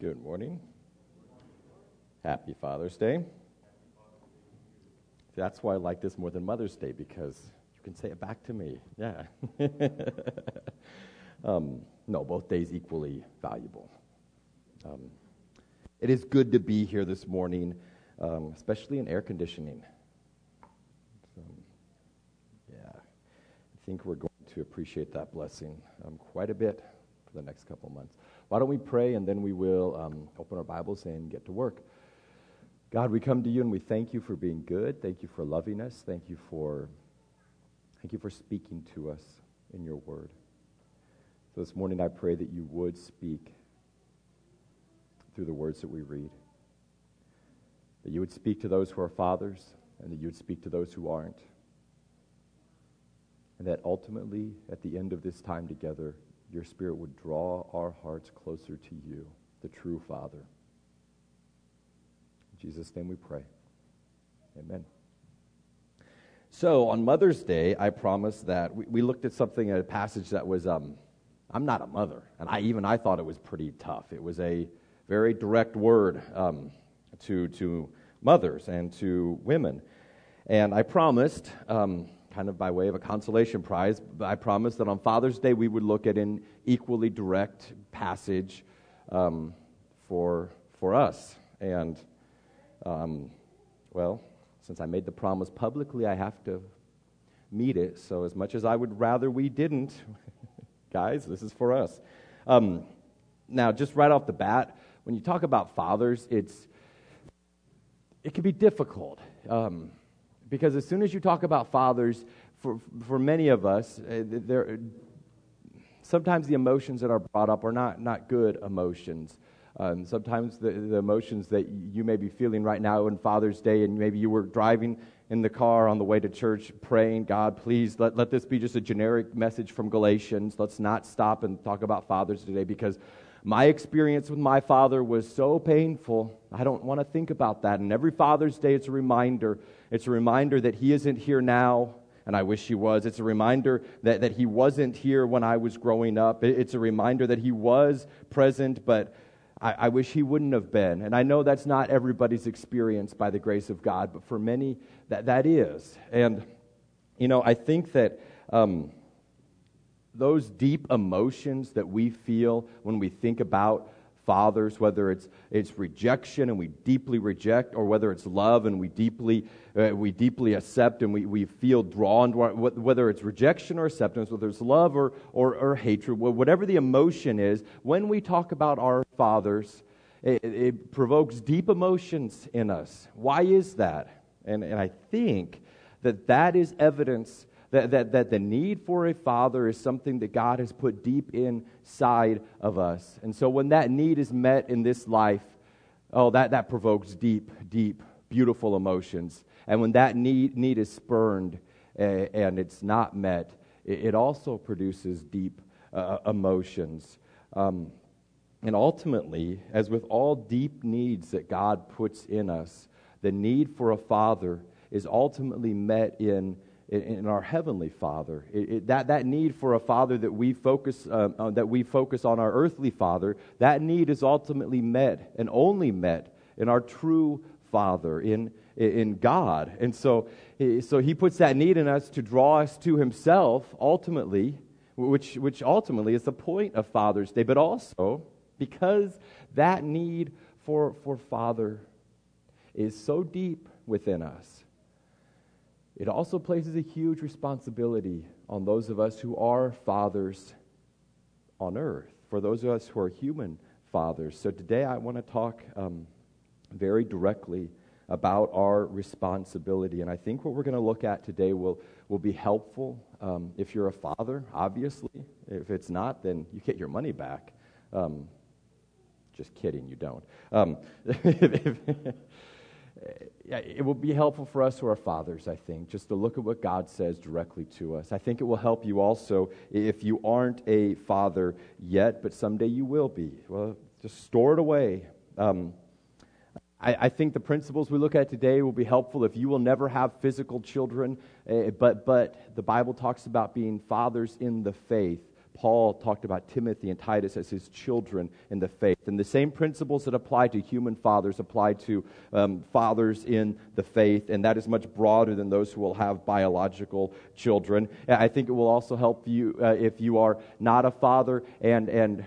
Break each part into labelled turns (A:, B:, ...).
A: Good morning. Happy Father's Day. That's why I like this more than Mother's Day, because you can say it back to me. Yeah. No, both days equally valuable. It is good to be here this morning, especially in air conditioning. I think we're going to appreciate that blessing quite a bit for the next couple months. Why don't we pray, and then we will open our Bibles and get to work. God, we come to you and we thank you for being good. Thank you for loving us. Thank you for speaking to us in your word. So this morning I pray that you would speak through the words that we read. That you would speak to those who are fathers, and that you would speak to those who aren't. And that ultimately, at the end of this time together, your Spirit would draw our hearts closer to you, the true Father. In Jesus' name we pray. Amen. So, on Mother's Day, I promised that we looked at something, a passage that was, I'm not a mother, and I thought it was pretty tough. It was a very direct word to mothers and to women. And I promised, kind of by way of a consolation prize, I promised that on Father's Day we would look at an equally direct passage for us. And, well, since I made the promise publicly, I have to meet it. So as much as I would rather we didn't, guys, this is for us. Now, just right off the bat, when you talk about fathers, it can be difficult. Because as soon as you talk about fathers, for many of us, sometimes the emotions that are brought up are not good emotions. Sometimes the emotions that you may be feeling right now on Father's Day, and maybe you were driving in the car on the way to church praying, God, please let this be just a generic message from Galatians. Let's not stop and talk about fathers today, because my experience with my father was so painful. I don't want to think about that. And every Father's Day, it's a reminder. It's a reminder that he isn't here now, and I wish he was. It's a reminder that he wasn't here when I was growing up. It's a reminder that he was present, but I wish he wouldn't have been. And I know that's not everybody's experience by the grace of God, but for many, that is. And, I think that those deep emotions that we feel when we think about fathers, whether it's rejection and we deeply reject, or whether it's love and we deeply accept and we feel drawn to whether it's rejection or acceptance, whether it's love or hatred, whatever the emotion is, when we talk about our fathers, it provokes deep emotions in us. Why is that? And I think that is evidence that the need for a father is something that God has put deep inside of us. And so when that need is met in this life, that provokes deep, beautiful emotions. And when that need is spurned and it's not met, it also produces deep emotions. And ultimately, as with all deep needs that God puts in us, the need for a father is ultimately met in our Heavenly Father. That need for a father that we focus on our earthly father, that need is ultimately met and only met in our true Father, in God. And so he puts that need in us to draw us to himself ultimately, which ultimately is the point of Father's Day, but also because that need for Father is so deep within us, it also places a huge responsibility on those of us who are fathers on earth, for those of us who are human fathers. So today I want to talk very directly about our responsibility. And I think what we're going to look at today will be helpful if you're a father, obviously. If it's not, then you get your money back. Just kidding, you don't. It will be helpful for us who are fathers, I think, just to look at what God says directly to us. I think it will help you also if you aren't a father yet, but someday you will be. Well, just store it away. I think the principles we look at today will be helpful if you will never have physical children, but the Bible talks about being fathers in the faith, Paul talked about Timothy and Titus as his children in the faith. And the same principles that apply to human fathers apply to fathers in the faith, and that is much broader than those who will have biological children. I think it will also help you if you are not a father, and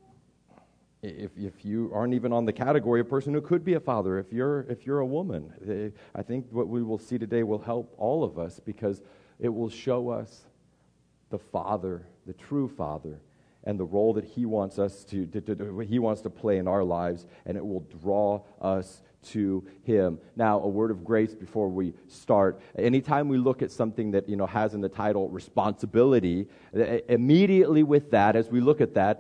A: if you aren't even on the category of person who could be a father, if you're a woman. I think what we will see today will help all of us, because it will show us the Father, the true Father, and the role that He wants us He wants to play in our lives, and it will draw us to Him. Now, a word of grace before we start. Anytime we look at something that has in the title responsibility, immediately with that, as we look at that,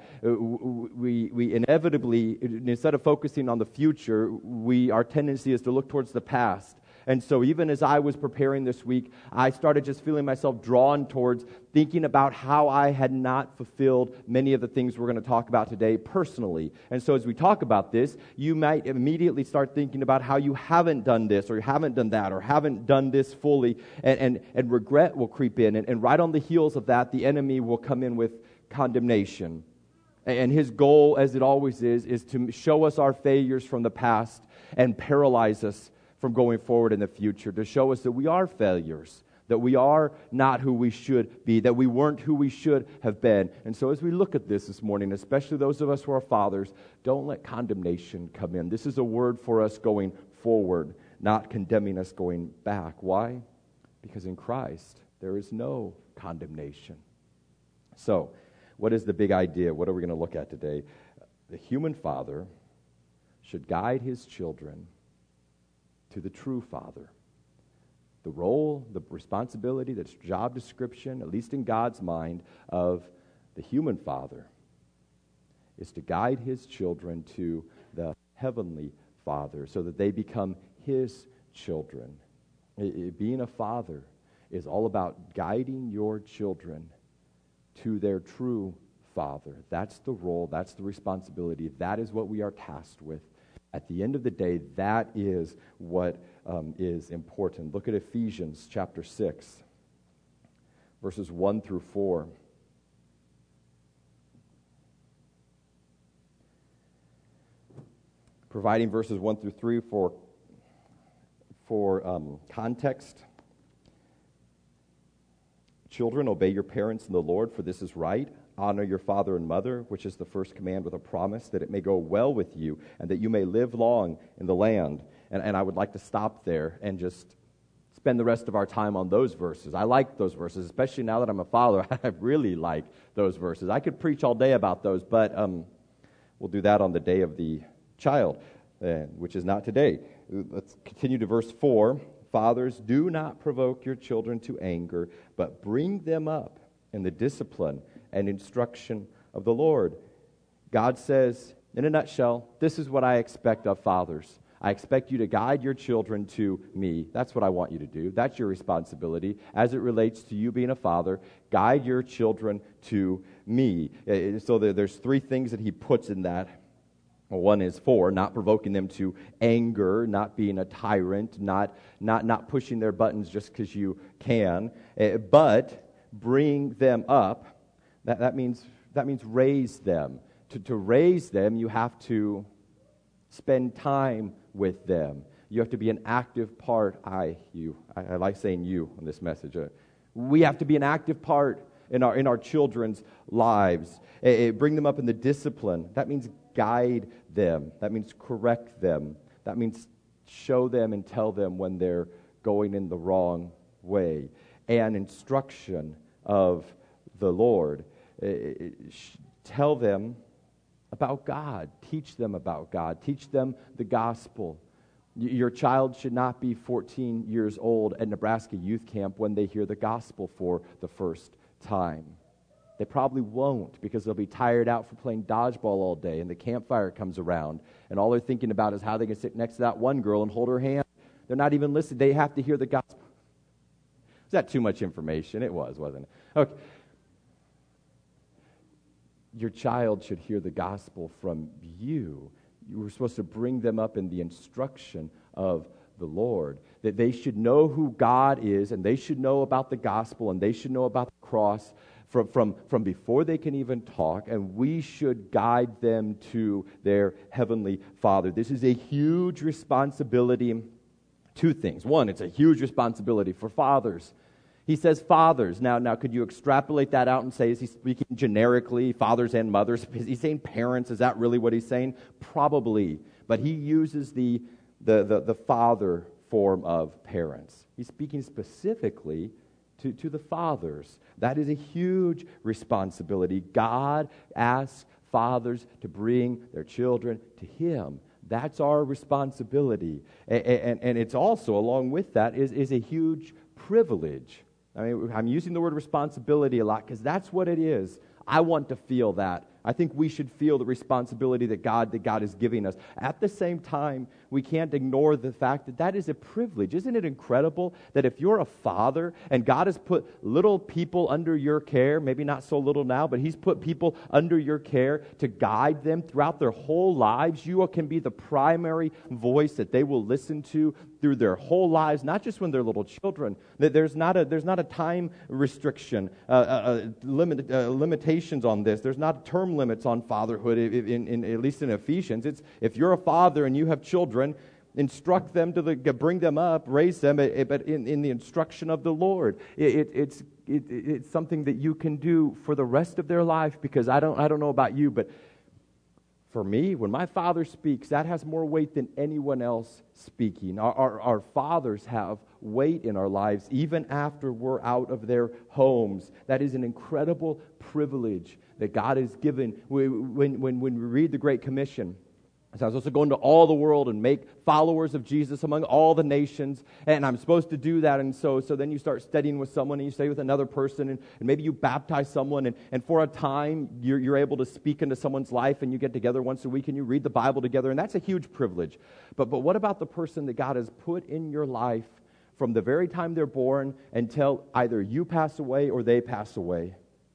A: we inevitably, instead of focusing on the future, our tendency is to look towards the past. And so even as I was preparing this week, I started just feeling myself drawn towards thinking about how I had not fulfilled many of the things we're going to talk about today personally. And so as we talk about this, you might immediately start thinking about how you haven't done this, or you haven't done that, or haven't done this fully, and regret will creep in. And right on the heels of that, the enemy will come in with condemnation. And his goal, as it always is to show us our failures from the past and paralyze us from going forward in the future, to show us that we are failures, that we are not who we should be, that we weren't who we should have been. And so as we look at this morning, especially those of us who are fathers, don't let condemnation come in. This is a word for us going forward, not condemning us going back. Why? Because in Christ, there is no condemnation. So, what is the big idea? What are we going to look at today? The human father should guide his children to the true Father. The role, the responsibility, the job description, at least in God's mind, of the human father is to guide his children to the heavenly Father so that they become his children. Being a father is all about guiding your children to their true Father. That's the role, that's the responsibility, that is what we are tasked with. At the end of the day, that is what is important. Look at Ephesians chapter 6, verses 1 through 4. Providing verses 1 through 3 for context. Children, obey your parents in the Lord, for this is right. Honor your father and mother, which is the first command with a promise, that it may go well with you and that you may live long in the land. And I would like to stop there and just spend the rest of our time on those verses. I like those verses, especially now that I'm a father. I really like those verses. I could preach all day about those, but we'll do that on the day of the child, which is not today. Let's continue to verse 4. Fathers, do not provoke your children to anger, but bring them up in the discipline and instruction of the Lord. God says, in a nutshell, this is what I expect of fathers. I expect you to guide your children to me. That's what I want you to do. That's your responsibility. As it relates to you being a father, guide your children to me. So there's three things that he puts in that. One is not provoking them to anger, not being a tyrant, not pushing their buttons just because you can, but bring them up. That means raise them. To raise them, you have to spend time with them. You have to be an active part. I like saying you on this message. We have to be an active part in our children's lives. Bring them up in the discipline. That means guide them. That means correct them. That means show them and tell them when they're going in the wrong way. And instruction of the Lord. Tell them about God. Teach them about God. Teach them the gospel. Your child should not be 14 years old at Nebraska Youth Camp when they hear the gospel for the first time. They probably won't, because they'll be tired out for playing dodgeball all day, and the campfire comes around, and all they're thinking about is how they can sit next to that one girl and hold her hand. They're not even listening. They have to hear the gospel. Is that too much information? It was, wasn't it? Okay. Your child should hear the gospel from you. You were supposed to bring them up in the instruction of the Lord, that they should know who God is, and they should know about the gospel, and they should know about the cross, from before they can even talk, and we should guide them to their Heavenly Father. This is a huge responsibility. Two things. One, it's a huge responsibility for fathers. He says fathers. Now, could you extrapolate that out and say, is he speaking generically, fathers and mothers? Is he saying parents? Is that really what he's saying? Probably. But he uses the father form of parents. He's speaking specifically to the fathers. That is a huge responsibility. God asks fathers to bring their children to Him. That's our responsibility. And it's also, along with that, is a huge privilege. I mean, I'm using the word responsibility a lot because that's what it is. I want to feel that. I think we should feel the responsibility that God is giving us. At the same time, we can't ignore the fact that that is a privilege. Isn't it incredible that if you're a father and God has put little people under your care, maybe not so little now, but He's put people under your care to guide them throughout their whole lives. You can be the primary voice that they will listen to through their whole lives, not just when they're little children. There's not a time restriction, limitations on this. There's not term limits on fatherhood, at least in Ephesians. It's if you're a father and you have children, instruct them to bring them up, raise them, but in the instruction of the Lord. It's something that you can do for the rest of their life, because I don't know about you, but for me, when my father speaks, that has more weight than anyone else speaking. Our fathers have weight in our lives even after we're out of their homes. That is an incredible privilege that God has given. When we read the Great Commission, so I was supposed to go into all the world and make followers of Jesus among all the nations, and I'm supposed to do that. And so then you start studying with someone, and you stay with another person, and maybe you baptize someone, and for a time you're able to speak into someone's life, and you get together once a week and you read the Bible together, and that's a huge privilege. But what about the person that God has put in your life from the very time they're born until either you pass away or they pass away?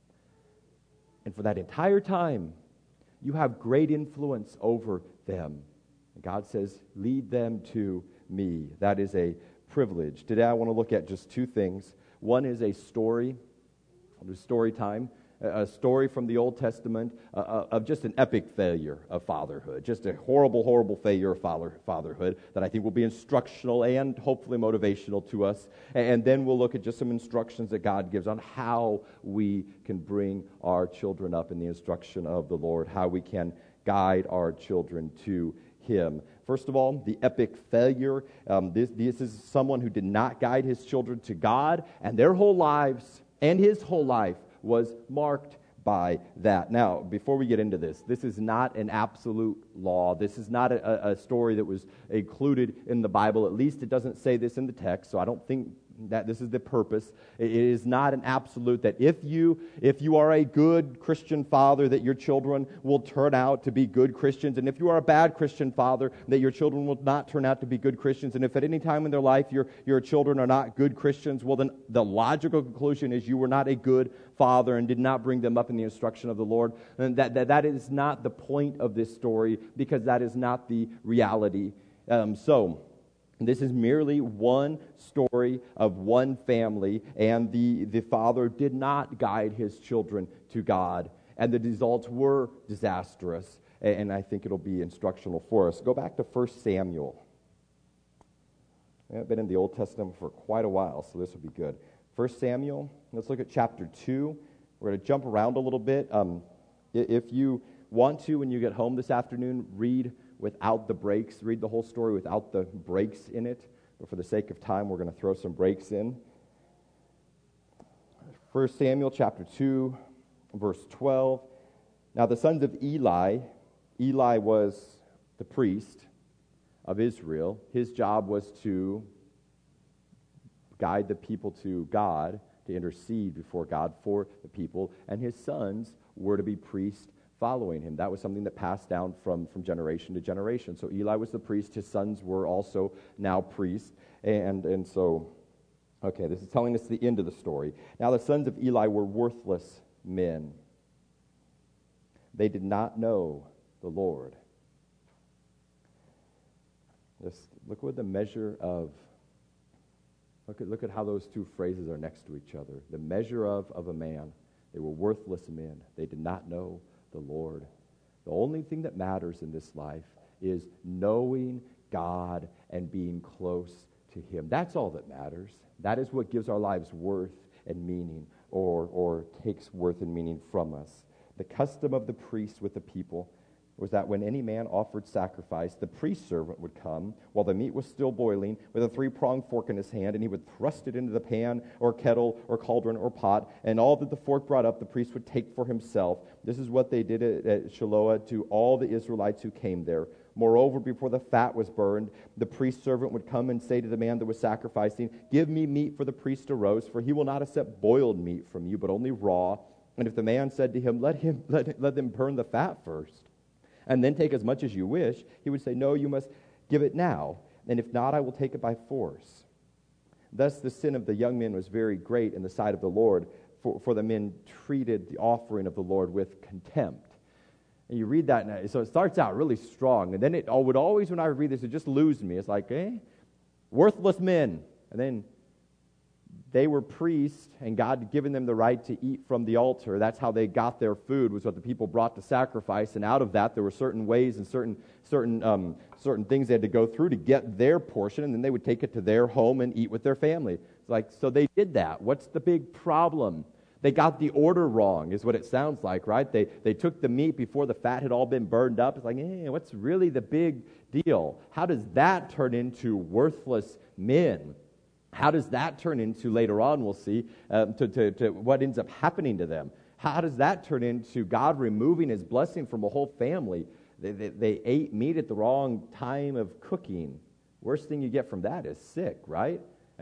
A: And for that entire time, you have great influence over them. And God says, lead them to me. That is a privilege. Today I want to look at just two things. One is a story. I'll do story time. A story from the Old Testament of just an epic failure of fatherhood. Just a horrible, horrible failure of fatherhood that I think will be instructional and hopefully motivational to us. And then we'll look at just some instructions that God gives on how we can bring our children up in the instruction of the Lord, how we can guide our children to Him. First of all, the epic failure. This is someone who did not guide his children to God, and their whole lives and his whole life was marked by that. Now, before we get into this is not an absolute law. This is not a story that was included in the Bible. At least it doesn't say this in the text, so I don't think that this is the purpose. It is not an absolute that if you are a good Christian father, that your children will turn out to be good Christians, and if you are a bad Christian father, that your children will not turn out to be good Christians. And if at any time in their life your children are not good Christians, well then the logical conclusion is you were not a good father and did not bring them up in the instruction of the Lord. And that is not the point of this story, because that is not the reality. This is merely one story of one family, and the father did not guide his children to God, and the results were disastrous, and I think it'll be instructional for us. Go back to 1 Samuel. I've been in the Old Testament for quite a while, so this will be good. 1 Samuel, let's look at chapter 2. We're going to jump around a little bit. If you want to, when you get home this afternoon, read without the breaks. Read the whole story without the breaks in it. But for the sake of time, we're going to throw some breaks in. 1 Samuel chapter 2, verse 12. Now the sons of Eli was the priest of Israel. His job was to guide the people to God, to intercede before God for the people. And his sons were to be priests following him. That was something that passed down from generation to generation. So Eli was the priest. His sons were also now priests. And so, okay, this is telling us the end of the story. Now the sons of Eli were worthless men. They did not know the Lord. Just look what the measure of, look at how those two phrases are next to each other. The measure of a man, They were worthless men. They did not know the Lord. The only thing that matters in this life is knowing God and being close to Him. That's all that matters. That is what gives our lives worth and meaning, or takes worth and meaning from us. The custom of the priest with the people was that when any man offered sacrifice, the priest servant would come while the meat was still boiling with a three-pronged fork in his hand, and he would thrust it into the pan or kettle or cauldron or pot, and all that the fork brought up the priest would take for himself. This is what they did at Shiloh to all the Israelites who came there. Moreover, before the fat was burned, the priest servant would come and say to the man that was sacrificing, "Give me meat for the priest to roast, for he will not accept boiled meat from you, but only raw." And if the man said to him, let them burn the fat first, and then take as much as you wish, he would say, "No, you must give it now, and if not, I will take it by force." Thus the sin of the young men was very great in the sight of the Lord, for the men treated the offering of the Lord with contempt. And you read that, and so it starts out really strong, and then it would always, when I read this, it just lose me. It's like, worthless men. And then they were priests, and God had given them the right to eat from the altar. That's how they got their food, was what the people brought to sacrifice. And out of that, there were certain ways and certain things they had to go through to get their portion, and then they would take it to their home and eat with their family. It's like, so they did that. What's the big problem? They got the order wrong, is what it sounds like, right? They took the meat before the fat had all been burned up. It's like, what's really the big deal? How does that turn into worthless men? How does that turn into, later on we'll see, to what ends up happening to them? How does that turn into God removing His blessing from a whole family? They ate meat at the wrong time of cooking. Worst thing you get from that is sick, right?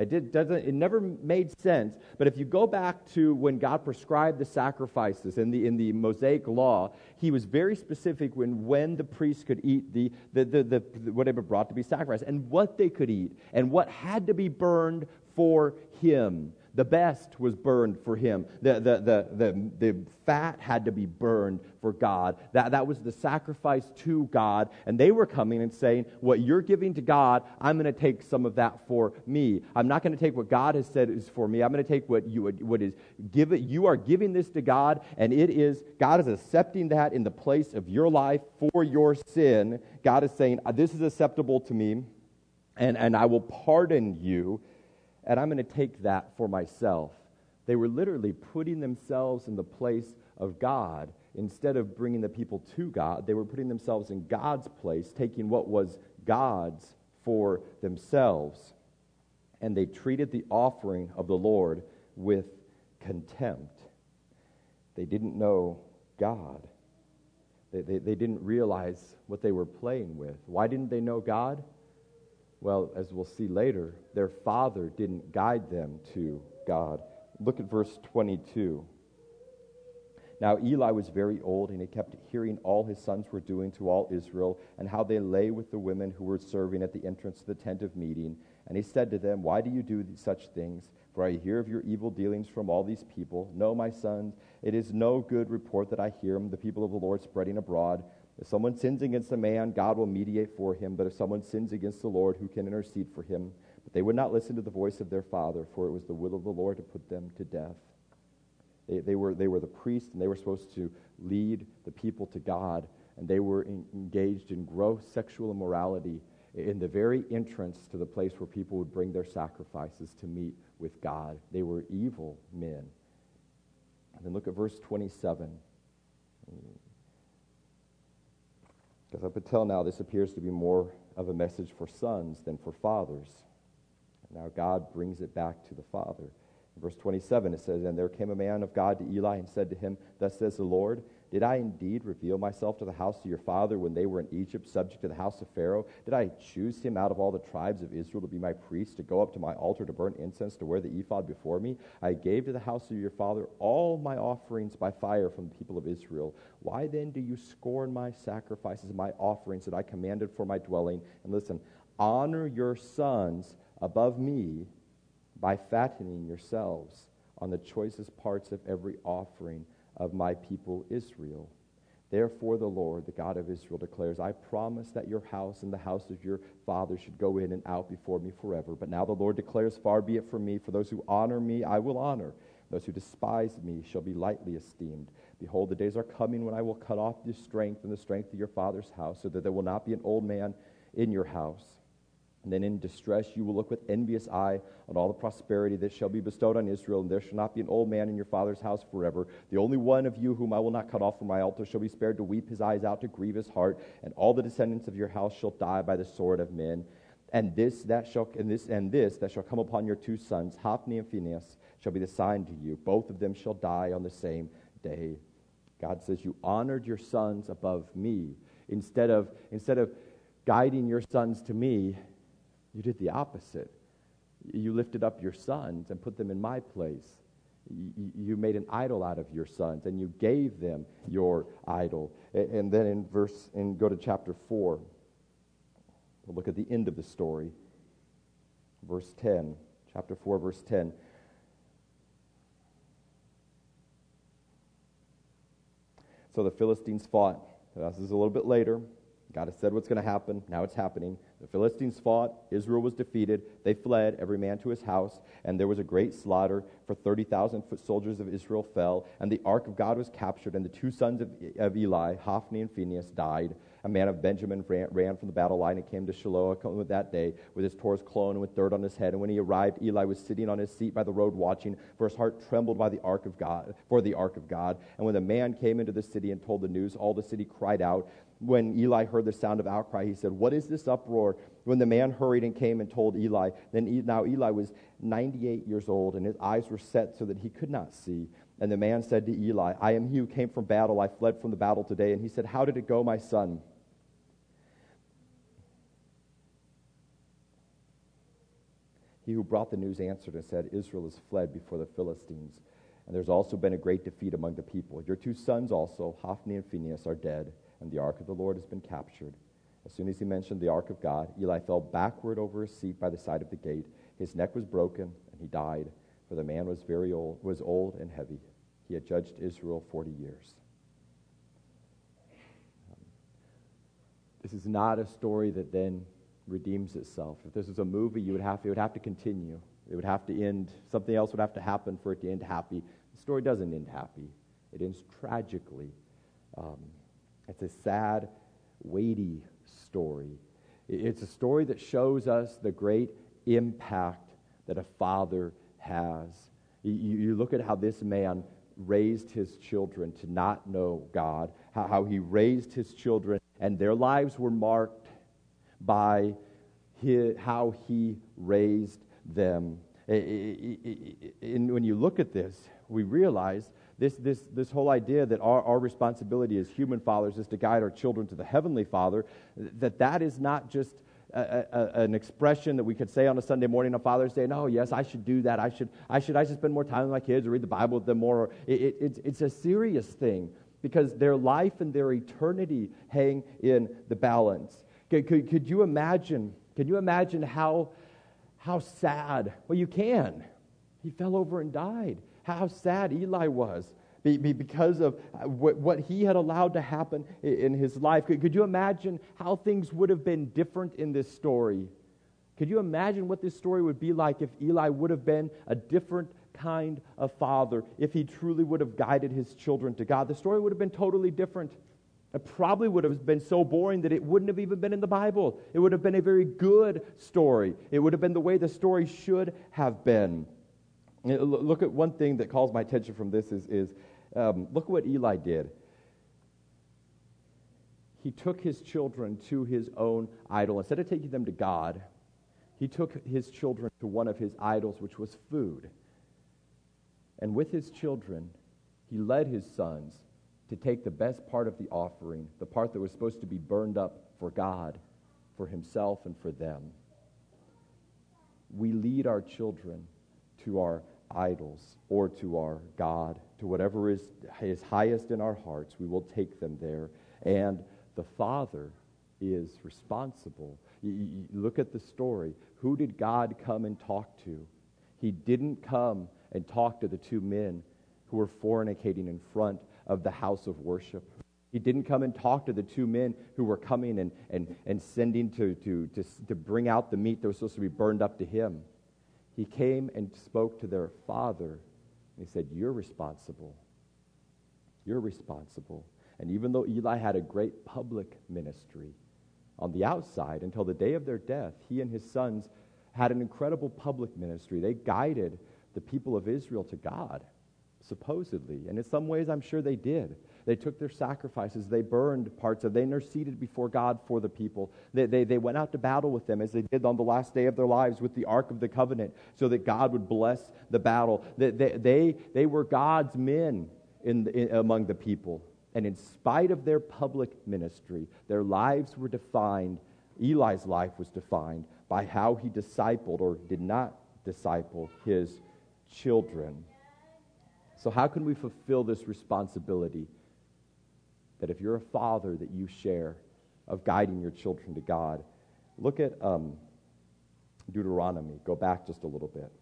A: It never made sense. But if you go back to when God prescribed the sacrifices in the Mosaic law, He was very specific when the priest could eat the whatever brought to be sacrificed, and what they could eat, and what had to be burned for Him. The best was burned for Him. The fat had to be burned for God. That was the sacrifice to God. And they were coming and saying, what you're giving to God, I'm going to take some of that for me. I'm not going to take what God has said is for me. I'm going to take what is give it. You are giving this to God, and God is accepting that in the place of your life for your sin. God is saying, this is acceptable to me, and I will pardon you. And I'm going to take that for myself. They were literally putting themselves in the place of God. Instead of bringing the people to God, they were putting themselves in God's place, taking what was God's for themselves. And they treated the offering of the Lord with contempt. They didn't know God. They didn't realize what they were playing with. Why didn't they know God? Well, as we'll see later, their father didn't guide them to God. Look at verse 22. Now Eli was very old, and he kept hearing all his sons were doing to all Israel, and how they lay with the women who were serving at the entrance of the tent of meeting. And he said to them, "Why do you do such things? For I hear of your evil dealings from all these people. No, my sons, it is no good report that I hear the people of the Lord spreading abroad. If someone sins against a man, God will mediate for him. But if someone sins against the Lord, who can intercede for him?" But they would not listen to the voice of their father, for it was the will of the Lord to put them to death. They were the priests, and they were supposed to lead the people to God. And they were engaged in gross sexual immorality in the very entrance to the place where people would bring their sacrifices to meet with God. They were evil men. And then look at verse 27. Because up until now, this appears to be more of a message for sons than for fathers. And now God brings it back to the father. In verse 27, it says, "And there came a man of God to Eli and said to him, Thus says the Lord, did I indeed reveal myself to the house of your father when they were in Egypt, subject to the house of Pharaoh? Did I choose him out of all the tribes of Israel to be my priest, to go up to my altar to burn incense, to wear the ephod before me? I gave to the house of your father all my offerings by fire from the people of Israel. Why then do you scorn my sacrifices and my offerings that I commanded for my dwelling? And listen, honor your sons above me by fattening yourselves on the choicest parts of every offering of my people Israel. Therefore the Lord, the God of Israel, declares, I promised that your house and the house of your father should go in and out before me forever. But now the Lord declares, far be it from me, for those who honor me I will honor, Those who despise me shall be lightly esteemed. Behold, the days are coming when I will cut off your strength and the strength of your father's house, so that there will not be an old man in your house. And then in distress you will look with envious eye on all the prosperity that shall be bestowed on Israel, and there shall not be an old man in your father's house forever. The only one of you whom I will not cut off from my altar shall be spared to weep his eyes out, to grieve his heart, and all the descendants of your house shall die by the sword of men. And this that shall come upon your two sons, Hophni and Phinehas, shall be the sign to you. Both of them shall die on the same day. God says, you honored your sons above me. Instead of guiding your sons to me, you did the opposite. You lifted up your sons and put them in my place. You made an idol out of your sons, and you gave them your idol. And then go to chapter 4. We'll look at the end of the story. Verse 10. Chapter 4, verse 10. So the Philistines fought. This is a little bit later. God has said what's going to happen. Now it's happening. The Philistines fought. Israel was defeated. They fled, every man to his house. And there was a great slaughter. For 30,000 foot soldiers of Israel fell. And the ark of God was captured. And the two sons of Eli, Hophni and Phinehas, died. A man of Benjamin ran from the battle line and came to Shiloh that day with his torso clone and with dirt on his head. And when he arrived, Eli was sitting on his seat by the road watching, for his heart trembled for the ark of God. And when the man came into the city and told the news, all the city cried out. When Eli heard the sound of outcry, he said, "What is this uproar?" When the man hurried and came and told Eli, now Eli was 98 years old, and his eyes were set so that he could not see. And the man said to Eli, "I am he who came from battle. I fled from the battle today." And he said, "How did it go, my son?" He who brought the news answered and said, "Israel has fled before the Philistines, and there's also been a great defeat among the people. Your two sons also, Hophni and Phinehas, are dead, and the ark of the Lord has been captured." As soon as he mentioned the ark of God, Eli fell backward over his seat by the side of the gate. His neck was broken, and he died, for the man was old and heavy. He had judged Israel 40 years. This is not a story that then redeems itself. If this was a movie, it would have to continue. It would have to end. Something else would have to happen for it to end happy. The story doesn't end happy. It ends tragically. It's a sad, weighty story. It's a story that shows us the great impact that a father has. You look at how this man raised his children to not know God, how he raised his children, and their lives were marked by how he raised them. And when you look at this, we realize this whole idea that our responsibility as human fathers is to guide our children to the Heavenly Father, that is not just an expression that we could say on a Sunday morning on Father's Day. No, yes, I should do that. I should spend more time with my kids or read the Bible with them more. It's a serious thing because their life and their eternity hang in the balance. Could you imagine? Can you imagine how sad? Well, you can. He fell over and died. How sad Eli was because of what he had allowed to happen in his life. Could you imagine how things would have been different in this story? Could you imagine what this story would be like if Eli would have been a different kind of father, if he truly would have guided his children to God? The story would have been totally different. It probably would have been so boring that it wouldn't have even been in the Bible. It would have been a very good story. It would have been the way the story should have been. Look at one thing that calls my attention from this is look at what Eli did. He took his children to his own idol. Instead of taking them to God, he took his children to one of his idols, which was food. And with his children, he led his sons to take the best part of the offering, the part that was supposed to be burned up for God, for himself and for them. We lead our children to our idols or to our God, to whatever is highest in our hearts. We will take them there. And the father is responsible. You look at the story. Who did God come and talk to? He didn't come and talk to the two men who were fornicating in front of the house of worship. He didn't come and talk to the two men who were coming and sending to bring out the meat that was supposed to be burned up to him. He came and spoke to their father He said, you're responsible. You're responsible. And even though Eli had a great public ministry on the outside, until the day of their death, he and his sons had an incredible public ministry. They guided the people of Israel to God, supposedly. And in some ways, I'm sure they did. They took their sacrifices. They burned parts of it. They interceded before God for the people. They went out to battle with them, as they did on the last day of their lives with the Ark of the Covenant, so that God would bless the battle. They were God's men among the people. And in spite of their public ministry, their lives were defined, Eli's life was defined by how he discipled or did not disciple his children. So how can we fulfill this responsibility that if you're a father that you share of guiding your children to God? Look at Deuteronomy. Go back just a little bit.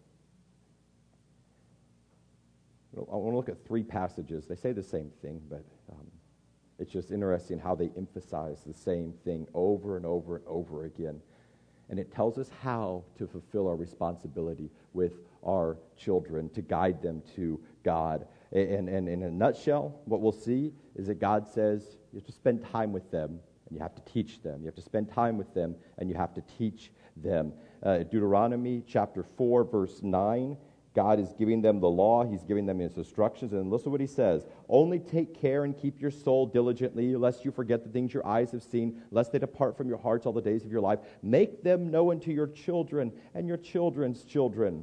A: I want to look at 3 passages. They say the same thing, but it's just interesting how they emphasize the same thing over and over and over again. And it tells us how to fulfill our responsibility with our children, to guide them to God. And in a nutshell, what we'll see is that God says you have to spend time with them, and you have to teach them. You have to spend time with them, and you have to teach them. Deuteronomy chapter 4, verse 9, God is giving them the law. He's giving them his instructions. And listen to what he says. Only take care and keep your soul diligently, lest you forget the things your eyes have seen, lest they depart from your hearts all the days of your life. Make them known to your children and your children's children.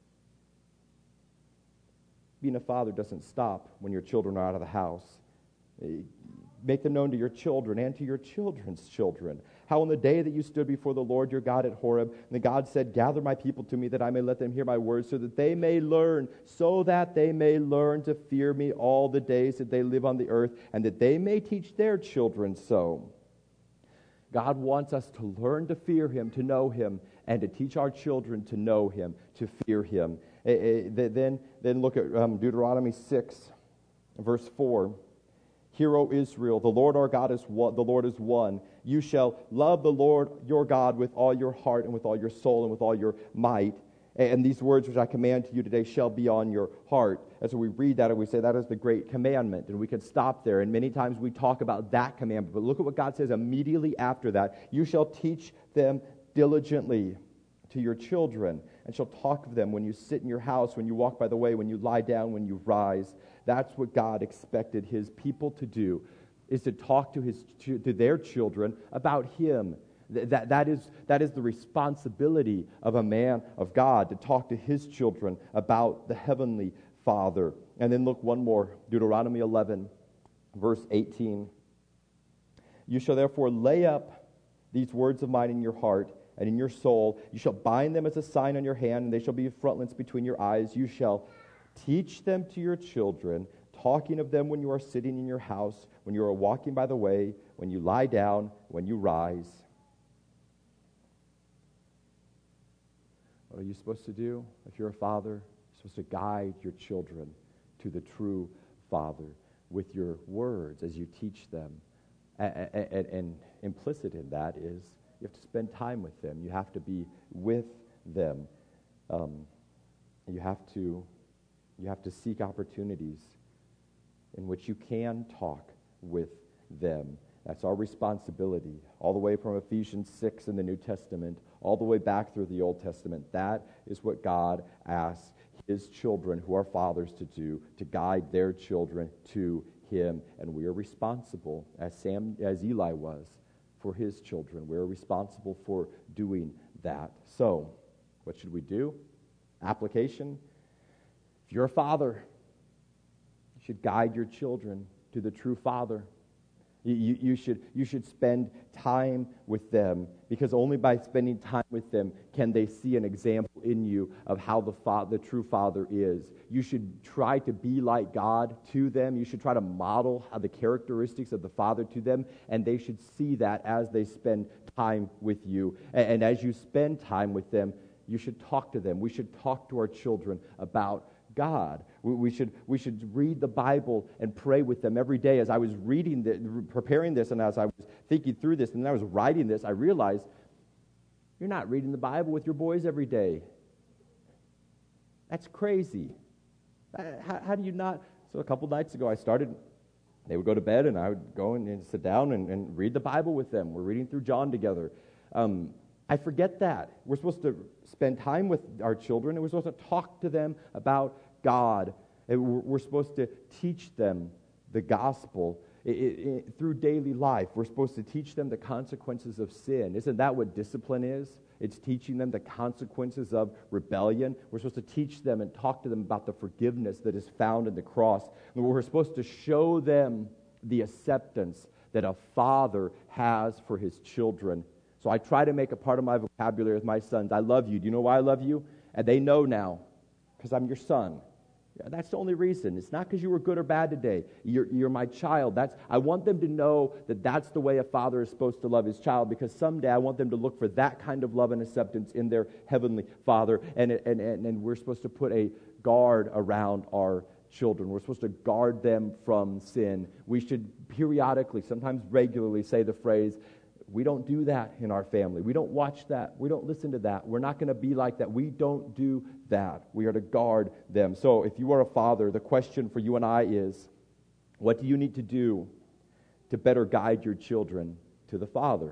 A: Being a father doesn't stop when your children are out of the house. Make them known to your children and to your children's children. How on the day that you stood before the Lord your God at Horeb, and God said, gather my people to me that I may let them hear my words, so that they may learn to fear me all the days that they live on the earth, and that they may teach their children so. God wants us to learn to fear him, to know him, and to teach our children to know him, to fear him. Then look at Deuteronomy 6, verse 4. Hear, O Israel, the Lord our God is one. The Lord is one. You shall love the Lord your God with all your heart and with all your soul and with all your might. And these words which I command to you today shall be on your heart. And so we read that and we say that is the great commandment. And we could stop there. And many times we talk about that commandment. But look at what God says immediately after that. You shall teach them diligently to your children, and shall talk of them when you sit in your house, when you walk by the way, when you lie down, when you rise. That's what God expected his people to do, is to talk to their children about him. That is the responsibility of a man of God, to talk to his children about the heavenly Father. And then look one more, Deuteronomy 11, verse 18. You shall therefore lay up these words of mine in your heart and in your soul. You shall bind them as a sign on your hand, and they shall be frontlets between your eyes. You shall teach them to your children, talking of them when you are sitting in your house, when you are walking by the way, when you lie down, when you rise. What are you supposed to do if you're a father? You're supposed to guide your children to the true Father with your words as you teach them. And implicit in that is you have to spend time with them. You have to be with them. You have to seek opportunities in which you can talk with them. That's our responsibility, all the way from Ephesians 6 in the New Testament, all the way back through the Old Testament. That is what God asks his children, who are fathers, to do, to guide their children to him. And we are responsible, as Eli was, for his children. We're responsible for doing that. So, what should we do? Application. If you're a father, you should guide your children to the true Father. You should spend time with them, because only by spending time with them can they see an example in you of how the true Father is. You should try to be like God to them. You should try to model how the characteristics of the Father to them, and they should see that as they spend time with you. And as you spend time with them, you should talk to them. We should talk to our children about God. We should read the Bible and pray with them every day. As I was preparing this, and as I was thinking through this, and then I was writing this, I realized you're not reading the Bible with your boys every day. That's crazy. How do you not? So a couple nights ago, they would go to bed, and I would go and sit down and read the Bible with them. We're reading through John together. I forget that. We're supposed to spend time with our children, and we're supposed to talk to them about God. And we're supposed to teach them the gospel through daily life. We're supposed to teach them the consequences of sin. Isn't that what discipline is? It's teaching them the consequences of rebellion. We're supposed to teach them and talk to them about the forgiveness that is found in the cross. And we're supposed to show them the acceptance that a father has for his children. So I try to make a part of my vocabulary with my sons. I love you. Do you know why I love you? And they know now, because I'm your son. Yeah, that's the only reason. It's not because you were good or bad today. You're my child. I want them to know that that's the way a father is supposed to love his child, because someday I want them to look for that kind of love and acceptance in their heavenly Father. And we're supposed to put a guard around our children. We're supposed to guard them from sin. We should periodically, sometimes regularly, say the phrase, we don't do that in our family. We don't watch that. We don't listen to that. We're not going to be like that. We don't do that. We are to guard them. So if you are a father, the question for you and I is, what do you need to do to better guide your children to the Father?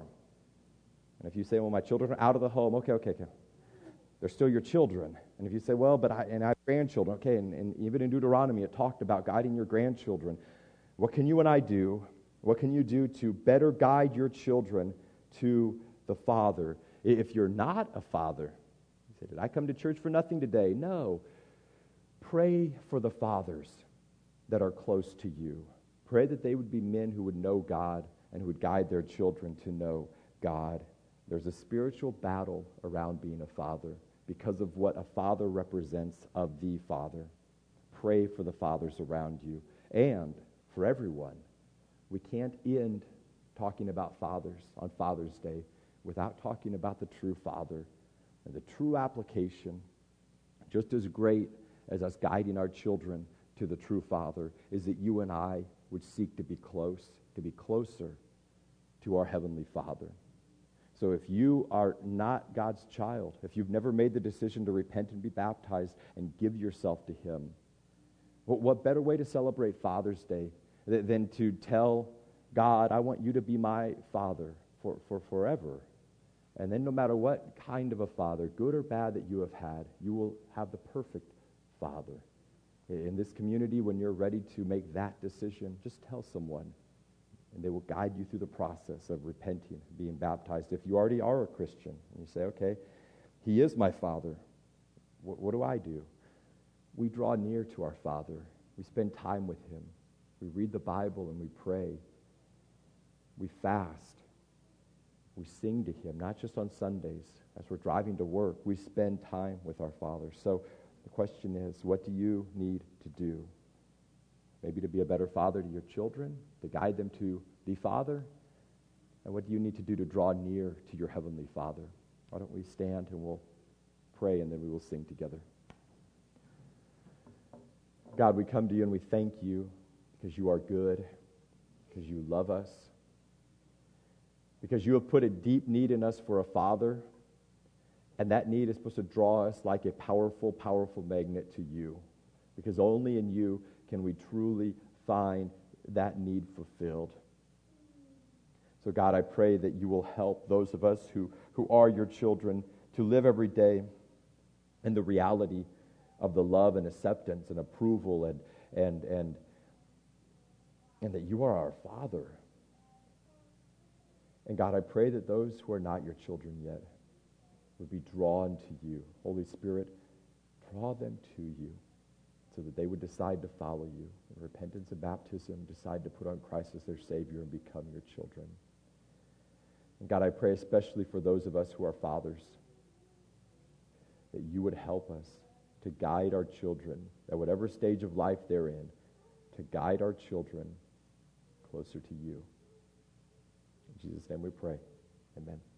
A: And if you say, well, my children are out of the home, okay. They're still your children. And if you say, well, but I have grandchildren, okay, and even in Deuteronomy it talked about guiding your grandchildren. What can you and I do? What can you do to better guide your children to the Father? If you're not a father, you say, did I come to church for nothing today? No. Pray for the fathers that are close to you. Pray that they would be men who would know God and who would guide their children to know God. There's a spiritual battle around being a father because of what a father represents of the Father. Pray for the fathers around you and for everyone. We can't end talking about fathers on Father's Day without talking about the true Father. And the true application, just as great as us guiding our children to the true Father, is that you and I would seek to be closer to our Heavenly Father. So if you are not God's child, if you've never made the decision to repent and be baptized and give yourself to Him, what better way to celebrate Father's Day than to tell God, I want you to be my Father for forever. And then no matter what kind of a father, good or bad, that you have had, you will have the perfect Father. In this community, when you're ready to make that decision, just tell someone, and they will guide you through the process of repenting, being baptized. If you already are a Christian, and you say, okay, He is my Father, what do I do? We draw near to our Father. We spend time with Him. We read the Bible and we pray. We fast. We sing to Him, not just on Sundays. As we're driving to work, we spend time with our Father. So the question is, what do you need to do? Maybe to be a better father to your children, to guide them to the Father? And what do you need to do to draw near to your Heavenly Father? Why don't we stand and we'll pray, and then we will sing together. God, we come to you and we thank you because you are good, because you love us, because you have put a deep need in us for a father, and that need is supposed to draw us like a powerful, powerful magnet to you, because only in you can we truly find that need fulfilled. So God, I pray that you will help those of us who are your children to live every day in the reality of the love and acceptance and approval and that you are our Father. And God, I pray that those who are not your children yet would be drawn to you. Holy Spirit, draw them to you so that they would decide to follow you. In repentance and baptism, decide to put on Christ as their Savior and become your children. And God, I pray especially for those of us who are fathers, that you would help us to guide our children, at whatever stage of life they're in, to guide our children closer to you. In Jesus' name we pray. Amen.